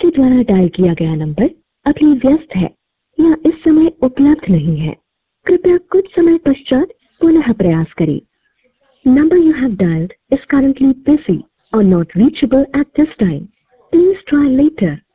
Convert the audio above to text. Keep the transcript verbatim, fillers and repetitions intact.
आपके द्वारा डायल किया गया नंबर अभी व्यस्त है या इस समय उपलब्ध नहीं है। कृपया कुछ समय पश्चात पुनः प्रयास करें। Number you have dialed is currently busy or not reachable at this time. Please try later.